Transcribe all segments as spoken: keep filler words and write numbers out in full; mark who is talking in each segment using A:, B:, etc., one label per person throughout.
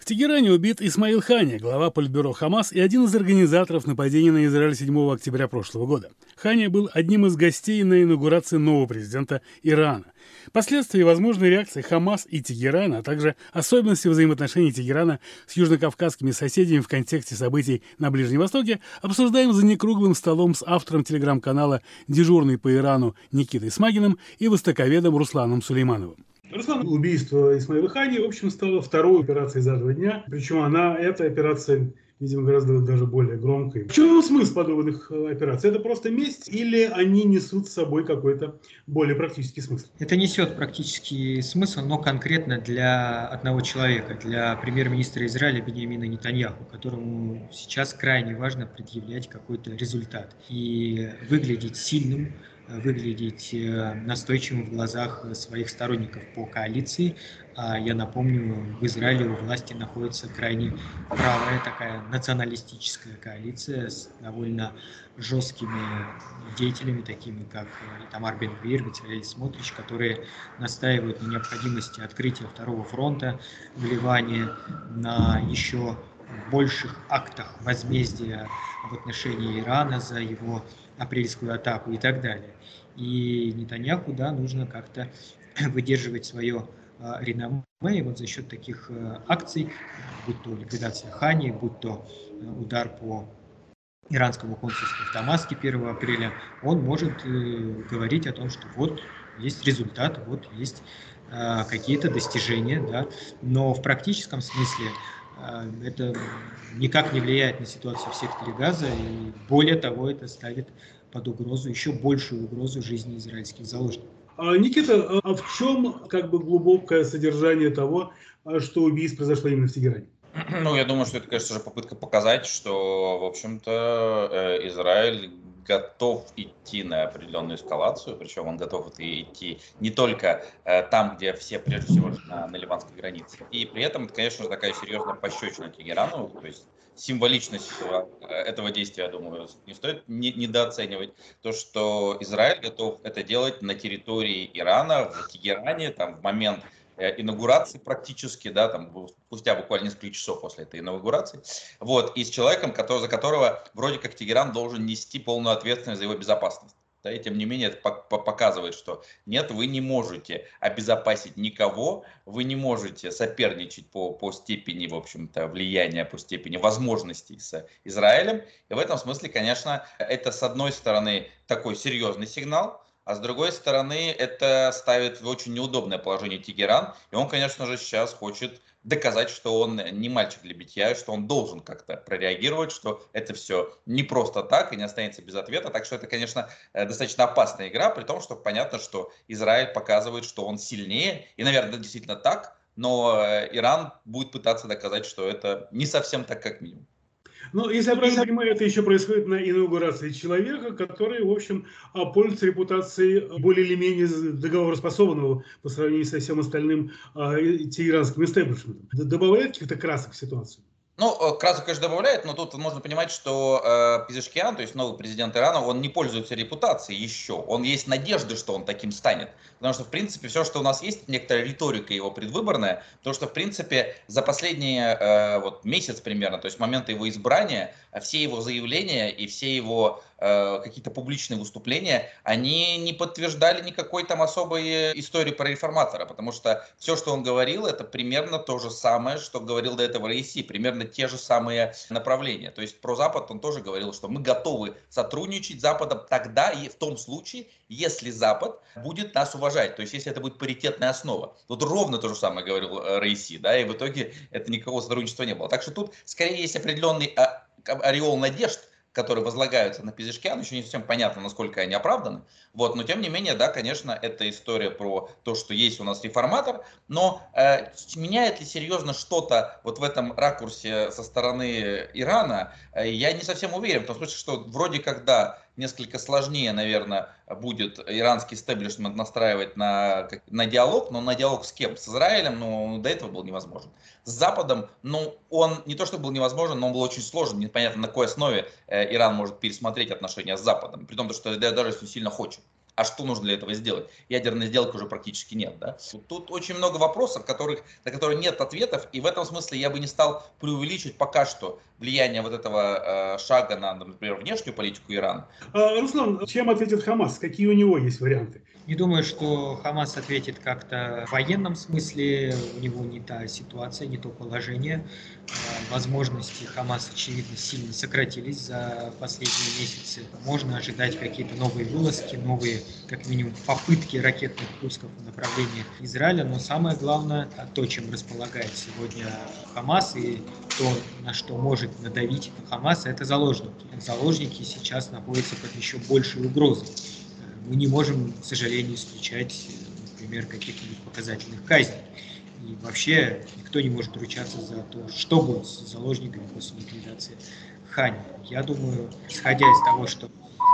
A: В Тегеране убит Исмаил Хани, глава политбюро Хамас и один из организаторов нападения на Израиль седьмого октября прошлого года. Хани был одним из гостей на инаугурации нового президента Ирана. Последствия и возможные реакции Хамас и Тегерана, а также особенности взаимоотношений Тегерана с южнокавказскими соседями в контексте событий на Ближнем Востоке обсуждаем за некруглым столом с автором телеграм-канала «Дежурный по Ирану» Никитой Смагиным и востоковедом Русланом Сулеймановым.
B: Руслан, убийство Исмаила Хани, в общем, стало второй операцией за два дня. Причем она, эта операция, видимо, гораздо даже более громкой. В чем смысл подобных операций? Это просто месть или они несут с собой какой-то более практический смысл?
C: Это несет практический смысл, но конкретно для одного человека, для премьер-министра Израиля Биньямина Нетаньяху, которому сейчас крайне важно предъявлять какой-то результат и выглядеть сильным, выглядеть настойчивым в глазах своих сторонников по коалиции. Я напомню, в Израиле у власти находится крайне правая такая националистическая коалиция с довольно жесткими деятелями, такими как Итамар Бен-Гвир, Бецалель Смотрич, которые настаивают на необходимости открытия второго фронта в Ливане, на еще больших актах возмездия в отношении Ирана за его апрельскую атаку и так далее. И Нетаньяху, да, нужно как-то выдерживать свое э, реноме, и вот за счет таких э, акций, будь то ликвидация Хани, будь то э, удар по иранскому консульству в Дамаске первого апреля, он может э, говорить о том, что вот есть результат, вот есть э, какие-то достижения, да, но в практическом смысле э, это никак не влияет на ситуацию в секторе Газа, и более того, это ставит под угрозу, еще большую угрозу жизни израильских заложников.
B: А, Никита, а в чем как бы глубокое содержание того, что убийство произошло именно в Тегеране?
D: Ну, я думаю, что это, конечно же, попытка показать, что, в общем-то, Израиль готов идти на определенную эскалацию, причем он готов идти не только там, где все, прежде всего, на, на ливанской границе. И при этом, это, конечно же, такая серьезная пощечина Тегерану, то есть символичность этого действия, я думаю, не стоит недооценивать. То, что Израиль готов это делать на территории Ирана, в Тегеране, там, в момент инаугурации практически, да, там, спустя буквально несколько часов после этой инаугурации, вот, и с человеком, который, за которого вроде как Тегеран должен нести полную ответственность за его безопасность. Да, и тем не менее это показывает, что нет, вы не можете обезопасить никого, вы не можете соперничать по, по степени, в общем-то, влияния, по степени возможностей с Израилем. И в этом смысле, конечно, это с одной стороны такой серьезный сигнал, а с другой стороны, это ставит в очень неудобное положение Тегеран. И он, конечно же, сейчас хочет доказать, что он не мальчик для битья, что он должен как-то прореагировать, что это все не просто так и не останется без ответа. Так что это, конечно, достаточно опасная игра, при том, что понятно, что Израиль показывает, что он сильнее. И, наверное, действительно так, но Иран будет пытаться доказать, что это не совсем так, как минимум.
B: Ну, если я правильно понимаю, это еще происходит на инаугурации человека, который, в общем, пользуется репутацией более или менее договороспособного по сравнению со всем остальным э, тегеранским истеблишментом. Добавляет каких-то красок в ситуацию?
D: Ну, красок, конечно, добавляет, но тут нужно понимать, что э, Пезешкиан, то есть новый президент Ирана, он не пользуется репутацией еще. Он есть надежда, что он таким станет. Потому что, в принципе, все, что у нас есть, некоторая риторика его предвыборная, то, что, в принципе, за последние э, вот, месяц примерно, то есть момента его избрания, все его заявления и все его э, какие-то публичные выступления, они не подтверждали никакой там особой истории про реформатора. Потому что все, что он говорил, это примерно то же самое, что говорил до этого Раиси, примерно те же самые направления. То есть про Запад он тоже говорил, что мы готовы сотрудничать с Западом тогда и в том случае, если Запад будет нас уважать, то есть если это будет паритетная основа. Тут ровно то же самое говорил Раиси, да, и в итоге это никакого сотрудничества не было. Так что тут скорее есть определенный ореол надежд, которые возлагаются на Пезешкиан, еще не совсем понятно, насколько они оправданы. Вот, но тем не менее, да, конечно, это история про то, что есть у нас реформатор, но э, меняет ли серьезно что-то вот в этом ракурсе со стороны Ирана, э, я не совсем уверен, в том смысле, что вроде когда несколько сложнее, наверное, будет иранский истеблишмент настраивать на, на диалог, но на диалог с кем? С Израилем, ну, до этого был невозможен. С Западом, ну, он не то, что был невозможен, но он был очень сложен, непонятно на какой основе э, Иран может пересмотреть отношения с Западом, при том, что даже если сильно хочет. А что нужно для этого сделать? Ядерной сделки уже практически нет. Да? Тут очень много вопросов, которых, на которые нет ответов, и в этом смысле я бы не стал преувеличивать пока что влияние вот этого э, шага на, например, внешнюю политику Ирана.
B: А, Руслан, чем ответит Хамас? Какие у него есть варианты?
C: Не думаю, что Хамас ответит как-то в военном смысле, у него не та ситуация, не то положение. Возможности Хамас, очевидно, сильно сократились за последние месяцы. Можно ожидать какие-то новые вылазки, новые, как минимум, попытки ракетных пусков в направлении Израиля, но самое главное, то, чем располагает сегодня Хамас и то, на что может надавить Хамас, это заложники. Заложники сейчас находятся под еще большей угрозой. Мы не можем, к сожалению, исключать, например, каких-нибудь показательных казней. И вообще никто не может ручаться за то, что будет с заложниками после ликвидации Хани. Я думаю, исходя из того, что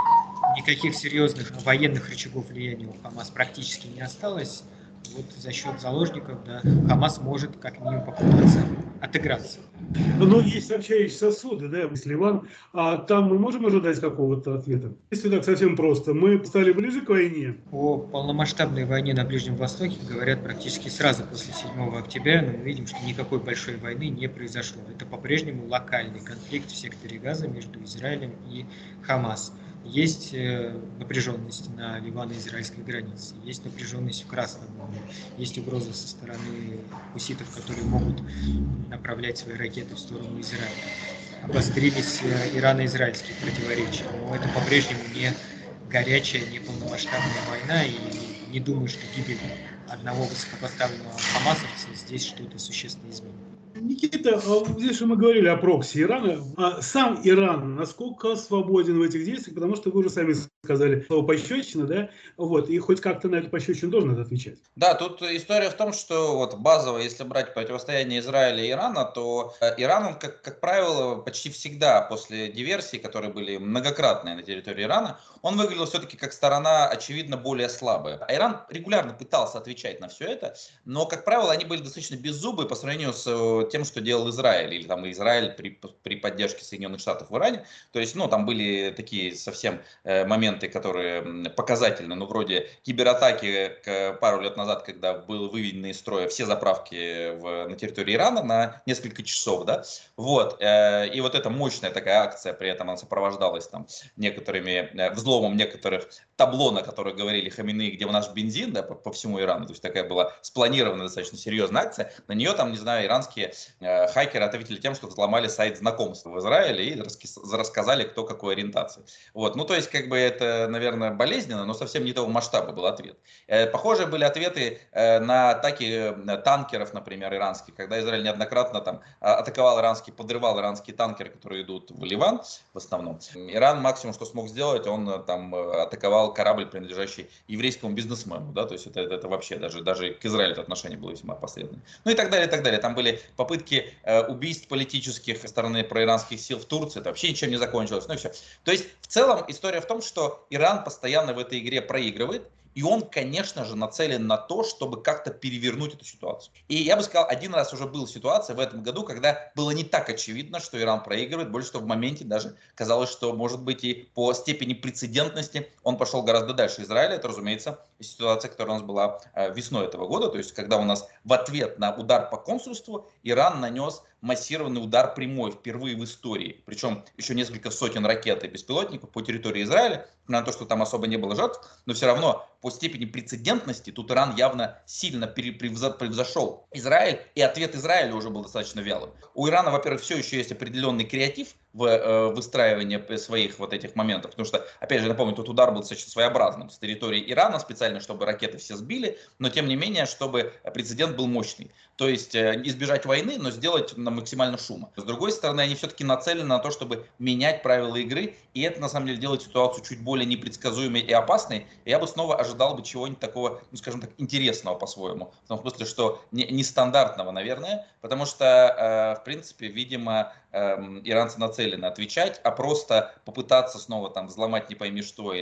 C: никаких серьезных военных рычагов влияния у Хамас практически не осталось, вот за счет заложников, да, Хамас может как минимум попытаться отыграться.
B: Но есть сообщающие сосуды, да, с Ливан, а там мы можем ожидать какого-то ответа? Если так совсем просто, мы стали ближе к войне?
C: О полномасштабной войне на Ближнем Востоке говорят практически сразу после седьмого октября, но мы видим, что никакой большой войны не произошло. Это по-прежнему локальный конфликт в секторе Газа между Израилем и Хамас. Есть напряженность на ливано-израильской границе, есть напряженность в Красном море, есть угроза со стороны хуситов, которые могут направлять свои ракеты в сторону Израиля. Обострились ирано-израильские противоречия, но это по-прежнему не горячая, не полномасштабная война, и не думаю, что гибель одного высокопоставленного хамасовца здесь что-то существенно изменит.
B: Никита, здесь же мы говорили о прокси Ирана. А сам Иран насколько свободен в этих действиях? Потому что вы уже сами сказали слово пощечина, да? Вот, и хоть как-то на эту пощечину должен отвечать.
D: Да, тут история в том, что вот базово, если брать противостояние Израиля и Ирана, то Иран, он, как, как правило, почти всегда после диверсий, которые были многократные на территории Ирана, он выглядел все-таки как сторона, очевидно, более слабая. А Иран регулярно пытался отвечать на все это, но, как правило, они были достаточно беззубые по сравнению с тем, что делал Израиль, или там Израиль при, при поддержке Соединенных Штатов в Иране. То есть, ну, там были такие совсем э, моменты, которые показательны, ну, вроде кибератаки к, пару лет назад, когда были выведены из строя все заправки в, на территории Ирана на несколько часов, да, вот, э, и вот эта мощная такая акция, при этом она сопровождалась там некоторыми, э, взломом некоторых табло, на которых говорили Хаминеи, где у нас бензин, да, по, по всему Ирану, то есть такая была спланированная достаточно серьезная акция, на нее там, не знаю, иранские э, хакеры ответили тем, что взломали сайт знакомств в Израиле и раскис, рассказали, кто какой ориентации. Вот, ну то есть как бы это, наверное, болезненно, но совсем не того масштаба был ответ. Э, похожие были ответы э, на атаки танкеров, например, иранских, когда Израиль неоднократно там атаковал иранские, подрывал иранские танкеры, которые идут в Ливан в основном. Иран максимум, что смог сделать, он там атаковал корабль, принадлежащий еврейскому бизнесмену, да, то есть это, это, это вообще даже, даже к Израилю это отношение было весьма последовательное. Ну и так далее, и так далее. Там были попытки э, убийств политических со стороны проиранских сил в Турции, это вообще ничем не закончилось, ну и все. То есть в целом история в том, что Иран постоянно в этой игре проигрывает, и он, конечно же, нацелен на то, чтобы как-то перевернуть эту ситуацию. И я бы сказал, один раз уже была ситуация в этом году, когда было не так очевидно, что Иран проигрывает. Больше того, в моменте даже казалось, что, может быть, и по степени прецедентности он пошел гораздо дальше Израиля. Это, разумеется, ситуация, которая у нас была весной этого года. То есть, когда у нас в ответ на удар по консульству Иран нанес массированный удар прямой впервые в истории. Причем еще несколько сотен ракет и беспилотников по территории Израиля. На то, что там особо не было жертв, но все равно по степени прецедентности тут Иран явно сильно превзошел Израиль, и ответ Израиля уже был достаточно вялым. У Ирана, во-первых, все еще есть определенный креатив в э, выстраивании своих вот этих моментов, потому что, опять же, напомню, тут удар был достаточно своеобразным с территории Ирана, специально, чтобы ракеты все сбили, но тем не менее, чтобы прецедент был мощный. То есть э, избежать войны, но сделать на максимально шума. С другой стороны, они все-таки нацелены на то, чтобы менять правила игры, и это на самом деле делает ситуацию чуть более непредсказуемой и опасной. И я бы снова ожидал бы чего-нибудь такого, ну скажем так, интересного по-своему. В том смысле, что не, нестандартного, наверное, потому что, э, в принципе, видимо, э, иранцы нацелены отвечать, а просто попытаться снова там взломать не пойми что или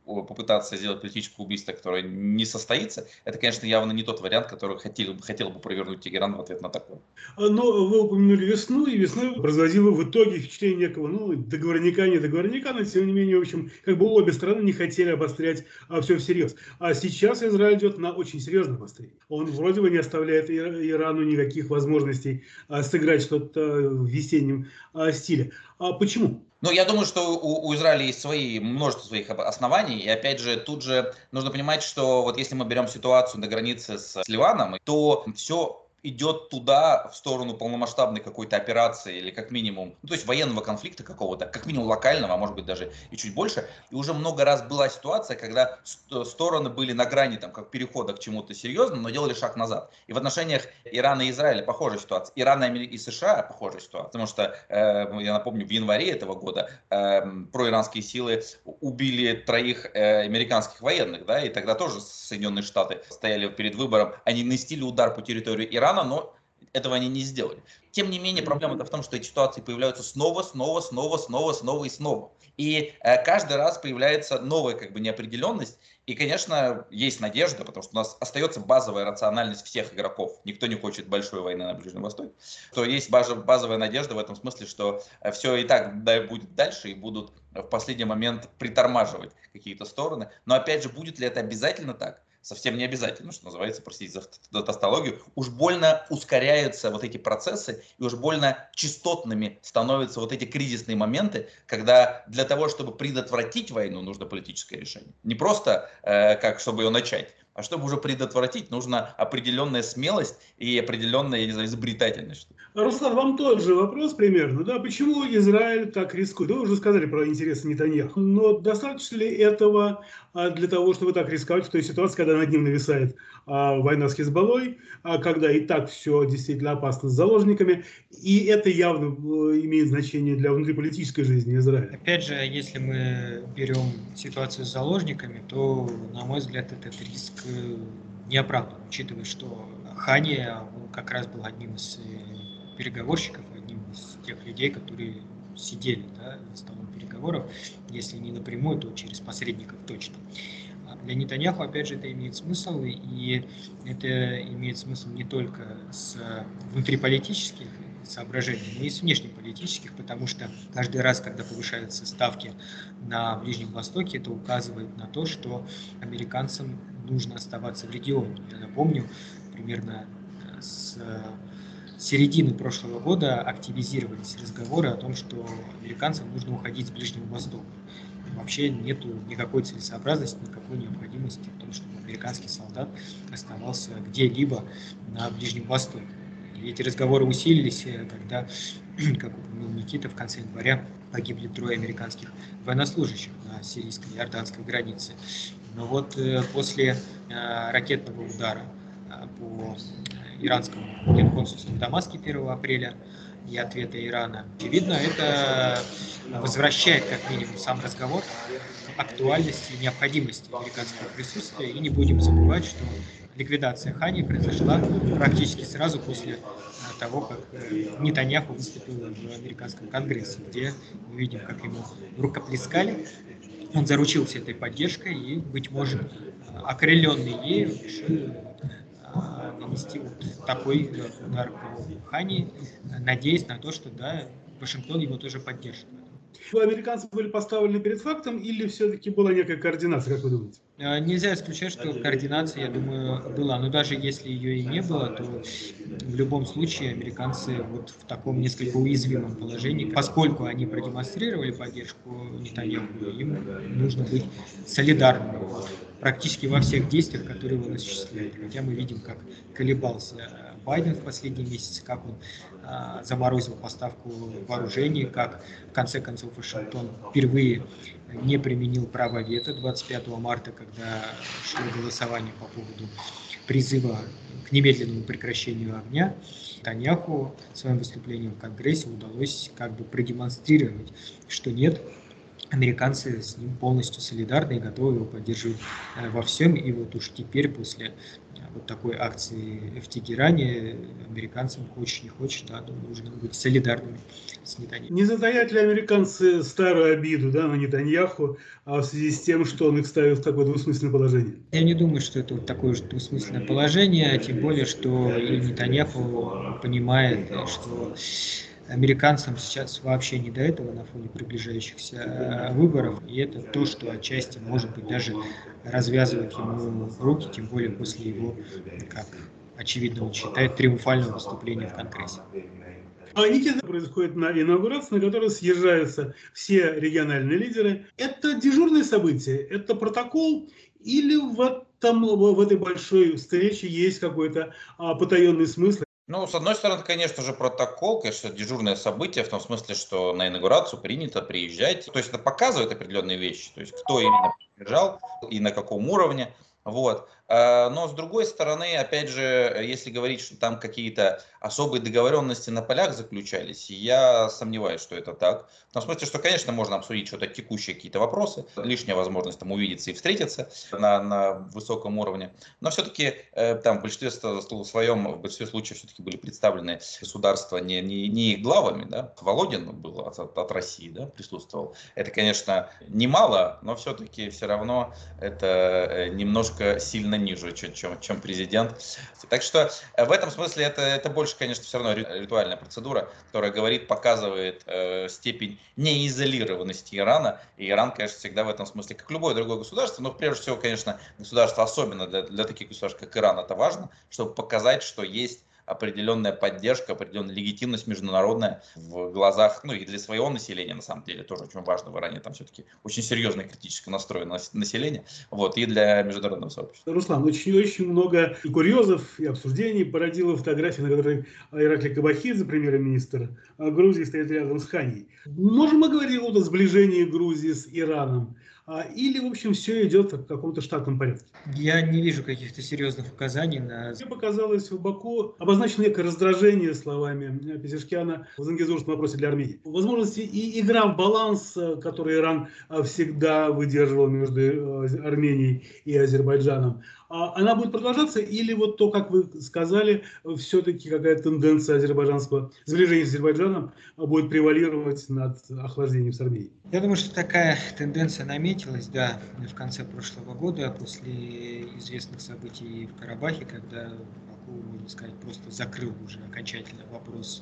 D: попытаться сделать политическое убийство, которое не состоится, это, конечно, явно не тот вариант, который хотел, хотел бы провернуть Тегеран в ответ на такое.
B: Но вы упомянули весну, и весна производила в итоге впечатление некого, ну, договорника, не договорника, но тем не менее, в общем, как бы обе стороны не хотели обострять а, все всерьез. А сейчас Израиль идет на очень серьезное обострение. Он вроде бы не оставляет Ирану никаких возможностей а, сыграть что-то в весеннем а, стиле. А почему?
D: Ну, я думаю, что у, у Израиля есть свои, множество своих оснований, и опять же, тут же нужно понимать, что вот если мы берем ситуацию на границе с, с Ливаном, то все идет туда, в сторону полномасштабной какой-то операции или как минимум, ну, то есть военного конфликта какого-то, как минимум локального, а может быть даже и чуть больше. И уже много раз была ситуация, когда стороны были на грани там, как перехода к чему-то серьезному, но делали шаг назад. И в отношениях Ирана и Израиля похожая ситуация. Ирана и США похожая ситуация, потому что, э, я напомню, в январе этого года э, проиранские силы убили троих э, американских военных, да, и тогда тоже Соединенные Штаты стояли перед выбором, они нанесли удар по территории Ирана, но этого они не сделали. Тем не менее, проблема-то в том, что эти ситуации появляются снова, снова, снова, снова, снова и снова. И э, каждый раз появляется новая как бы неопределенность. И, конечно, есть надежда, потому что у нас остается базовая рациональность всех игроков. Никто не хочет большой войны на Ближнем Востоке. То есть базовая надежда в этом смысле, что все и так будет дальше и будут в последний момент притормаживать какие-то стороны. Но опять же, будет ли это обязательно так? Совсем не обязательно, что называется, простите за тавтологию, уж больно ускоряются вот эти процессы, и уж больно частотными становятся вот эти кризисные моменты, когда для того, чтобы предотвратить войну, нужно политическое решение. Не просто э, как, чтобы ее начать, а чтобы уже предотвратить, нужна определенная смелость и определенная, я не знаю, изобретательность.
B: Руслан, вам тот же вопрос примерно, да? Почему Израиль так рискует? Вы уже сказали про интересы Нетаньяху, но достаточно ли этого для того, чтобы так рисковать в той ситуации, когда над ним нависает а, война с Хизбаллой, а, когда и так все действительно опасно с заложниками, и это явно имеет значение для внутриполитической жизни Израиля?
C: Опять же, если мы берем ситуацию с заложниками, то, на мой взгляд, этот риск не оправдан, учитывая, что Хани он как раз был одним из переговорщиков, одним из тех людей, которые сидели, да, за столом переговоров, если не напрямую, то через посредников точно. Для Нетаньяху, опять же, это имеет смысл, и это имеет смысл не только с внутриполитических соображений, но и с внешнеполитических, потому что каждый раз, когда повышаются ставки на Ближнем Востоке, это указывает на то, что американцам нужно оставаться в регионе. Я напомню, примерно с середины прошлого года активизировались разговоры о том, что американцам нужно уходить с Ближнего Востока. И вообще нет никакой целесообразности, никакой необходимости в том, чтобы американский солдат оставался где-либо на Ближнем Востоке. И эти разговоры усилились, когда, как упомянул Никита, в конце января погибли трое американских военнослужащих на сирийско-иорданской границе. Но вот после ракетного удара по иранскому генконсульству в Дамаске первого апреля и ответа Ирана, очевидно, это возвращает как минимум сам разговор к актуальности и необходимости американского присутствия. И не будем забывать, что ликвидация Хани произошла практически сразу после того, как Нетаньяху выступил в американском конгрессе, где мы видим, как ему рукоплескали. Он заручился этой поддержкой и, быть может, окрыленный ею решил нанести вот такой удар по Хани, надеясь на то, что да, Вашингтон его тоже поддержит.
B: Американцы были поставлены перед фактом или все-таки была некая координация, как вы думаете?
C: Нельзя исключать, что координация, я думаю, была. Но даже если ее и не было, то в любом случае американцы вот в таком несколько уязвимом положении, поскольку они продемонстрировали поддержку Нетаньяху, им нужно быть солидарными практически во всех действиях, которые он осуществляет. Хотя мы видим, как колебался Байден в последние месяцы, как он а, заморозил поставку вооружений, как в конце концов Вашингтон впервые не применил право вето двадцать пятого марта, когда шло голосование по поводу призыва к немедленному прекращению огня. Нетаньяху своим выступлением в Конгрессе удалось как бы продемонстрировать, что нет, американцы с ним полностью солидарны и готовы его поддерживать во всем. И вот уж теперь, после вот такой акции в Тегеране, американцам, хочешь не хочешь, да, нужно быть солидарными с Нетаньяху.
B: Не затаят ли американцы старую обиду, да, на Нетаньяху, а в связи с тем, что он их ставит в такое двусмысленное положение?
C: Я не думаю, что это вот такое же двусмысленное положение, тем более, что и Нетаньяху понимает, что американцам сейчас вообще не до этого на фоне приближающихся выборов, и это то, что отчасти, может быть, даже развязывает ему руки, тем более после его, как очевидно он считает, триумфального выступления в Конгрессе.
B: А Никита, происходит на инаугурации, на которой съезжаются все региональные лидеры. Это дежурное событие, это протокол, или в, этом, в этой большой встрече есть какой-то а, потаенный смысл?
D: Ну, с одной стороны, конечно же, протокол, конечно, дежурное событие, в том смысле, что на инаугурацию принято приезжать. То есть это показывает определенные вещи, то есть кто именно приезжал и на каком уровне. Вот. Но с другой стороны, опять же, если говорить, что там какие-то особые договоренности на полях заключались, я сомневаюсь, что это так. В том смысле, что, конечно, можно обсудить что-то текущие какие-то вопросы, лишняя возможность там увидеться и встретиться на, на высоком уровне. Но все-таки там в большинстве своем, в большинстве случаев все-таки были представлены государства не, не, не их главами, да. Володин был от, от России, да, присутствовал. Это, конечно, немало, но все-таки все равно это немножко сильно ниже, чем, чем, чем президент. Так что в этом смысле это, это больше, конечно, все равно ритуальная процедура, которая говорит, показывает э, степень неизолированности Ирана. И Иран, конечно, всегда в этом смысле, как любое другое государство, но прежде всего, конечно, государство, особенно для, для таких государств, как Иран, это важно, чтобы показать, что есть определенная поддержка, определенная легитимность международная в глазах, ну и для своего населения, на самом деле, тоже очень важно в Иране, там все-таки очень серьезное критически настроенное население, вот, и для международного сообщества.
B: Руслан, очень-очень много и курьезов, и обсуждений породила фотография, на которой Ираклий Кабахидзе, премьер-министр Грузии, стоит рядом с Ханей. Можем мы говорить о сближении Грузии с Ираном? Или, в общем, все идет в каком-то штатном порядке?
C: Я не вижу каких-то серьезных указаний на...
B: Мне показалось, в Баку обозначено некое раздражение словами Пезешкиана в зангезурском вопросе для Армении. Возможности и игра в баланс, который Иран всегда выдерживал между Арменией и Азербайджаном, она будет продолжаться, или вот то, как вы сказали, все-таки какая-то тенденция азербайджанского сближения с Азербайджаном будет превалировать над охлаждением с Арменией?
C: Я думаю, что такая тенденция наметилась, да, в конце прошлого года, после известных событий в Карабахе, когда Баку, можно сказать, просто закрыл уже окончательно вопрос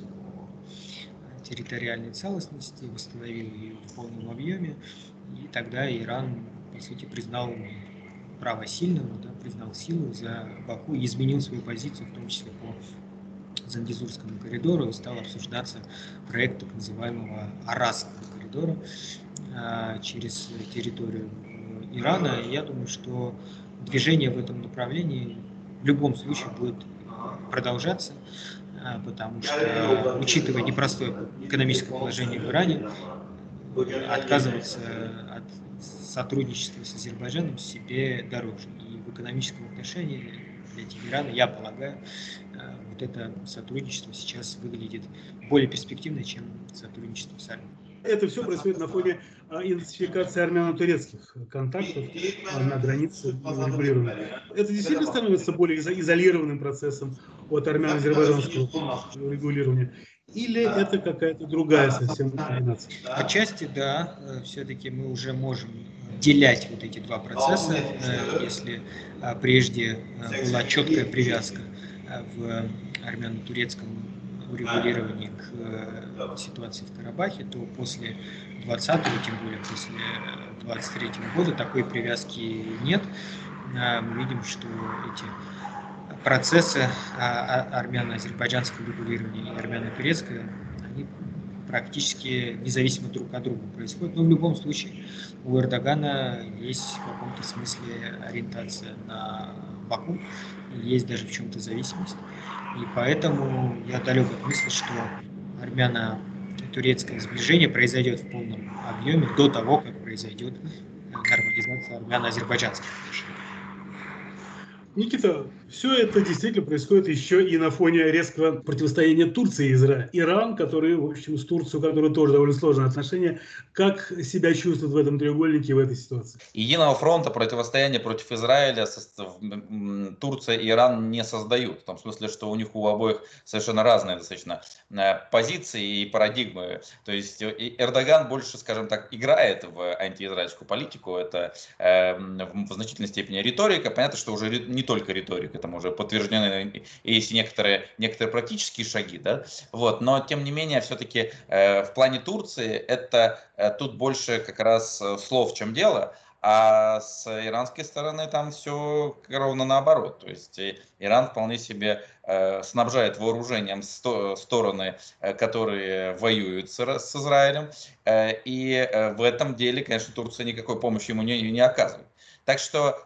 C: о территориальной целостности, восстановил ее в полном объеме, и тогда Иран, по сути, признал право сильного, да, признал силу за Баку и изменил свою позицию, в том числе по Зангезурскому коридору, и стал обсуждаться проект так называемого Арасского коридора а, через территорию Ирана. И я думаю, что движение в этом направлении в любом случае будет продолжаться, а, потому что, учитывая непростое экономическое положение в Иране, отказываться от сотрудничество с Азербайджаном себе дороже. И в экономическом отношении для Тегерана, я полагаю, вот это сотрудничество сейчас выглядит более перспективно, чем сотрудничество с Арменией.
B: Это все происходит на фоне интенсификации армяно-турецких контактов на границе регулирования. Это действительно становится более изолированным процессом от армяно-азербайджанского регулирования? Или это какая-то другая совсем комбинация?
C: Отчасти, да. Все-таки мы уже можем делять вот эти два процесса. Если прежде была четкая привязка в армяно-турецком урегулировании к ситуации в Карабахе, то после двадцатого, тем более после двадцать третьего года, такой привязки нет. Мы видим, что эти процессы армяно-азербайджанского регулирования и армяно-турецкого, они практически независимо друг от друга происходят. Но в любом случае у Эрдогана есть в каком-то смысле ориентация на Баку, есть даже в чем-то зависимость. И поэтому я далек от мысли, что армяно-турецкое сближение произойдет в полном объеме до того, как произойдет нормализация армяно-азербайджанских отношений.
B: Никита, Все это действительно происходит еще и на фоне резкого противостояния Турции и Израиля. Иран, который, в общем, с Турцией, у которой тоже довольно сложные отношения, как себя чувствует в этом треугольнике, в этой ситуации?
D: Единого фронта противостояния против Израиля Турция и Иран не создают. В том смысле, что у них у обоих совершенно разные достаточно позиции и парадигмы. То есть Эрдоган больше, скажем так, играет в антиизраильскую политику. Это в значительной степени риторика. Понятно, что уже не только риторика. Это уже подтверждены есть некоторые, некоторые практические шаги, да, вот, но тем не менее все-таки э, в плане Турции это э, тут больше как раз слов, в чем дело, а с иранской стороны там все ровно наоборот, то есть Иран вполне себе э, снабжает вооружением сто, стороны, э, которые воюют с, с Израилем, э, и э, в этом деле, конечно, Турция никакой помощи ему не, не оказывает. Так что,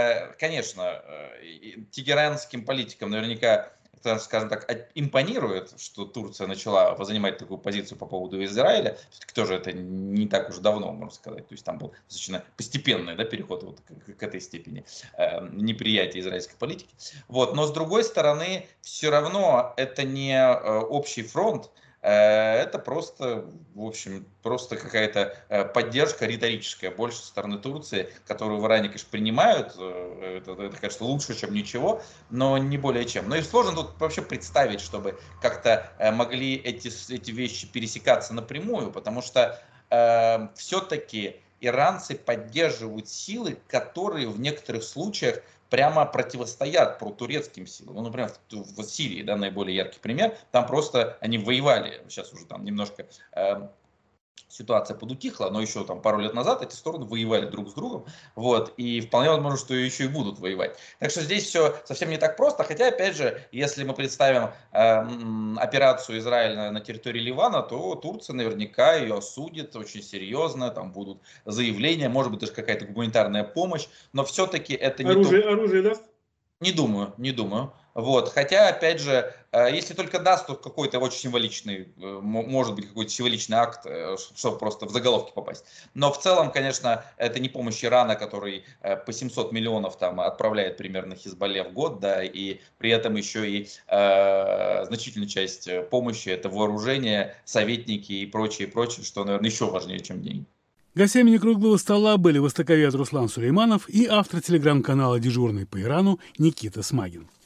D: конечно, тегеранским политикам наверняка, скажем так, импонирует, что Турция начала занимать такую позицию по поводу Израиля. Все-таки тоже это не так уж давно, можно сказать. То есть там был достаточно постепенный, да, переход вот к, к этой степени неприятия израильской политики. Вот. Но с другой стороны, все равно это не общий фронт. Это просто, в общем, просто какая-то поддержка риторическая больше со стороны Турции, которую в Иране, конечно, принимают. Это, это, конечно, лучше, чем ничего, но не более чем. Ну и сложно тут вообще представить, чтобы как-то могли эти, эти вещи пересекаться напрямую, потому что э, все-таки иранцы поддерживают силы, которые в некоторых случаях прямо противостоят протурецким силам. Ну, например, в, в Сирии, да, наиболее яркий пример, там просто они воевали, сейчас уже там немножко э, ситуация подутихла, но еще там пару лет назад эти стороны воевали друг с другом, вот, и вполне возможно, что еще и будут воевать. Так что здесь все совсем не так просто, хотя, опять же, если мы представим э, операцию Израиля на, на территории Ливана, то Турция наверняка ее осудит очень серьезно, там будут заявления, может быть, даже какая-то гуманитарная помощь, но все-таки это не
B: оружие,
D: то...
B: Оружие даст?
D: Не думаю, не думаю. Вот. Хотя, опять же, если только даст, то какой-то очень символичный, может быть, какой-то символичный акт, чтобы просто в заголовки попасть. Но в целом, конечно, это не помощь Ирана, который по семьсот миллионов там отправляет примерно Хизбалле в год, да, и при этом еще и э, значительная часть помощи — это вооружение, советники и прочее, прочее, что, наверное, еще важнее, чем деньги.
A: Гостями «Круглого стола» были востоковед Руслан Сулейманов и автор телеграм-канала «Дежурный по Ирану» Никита Смагин.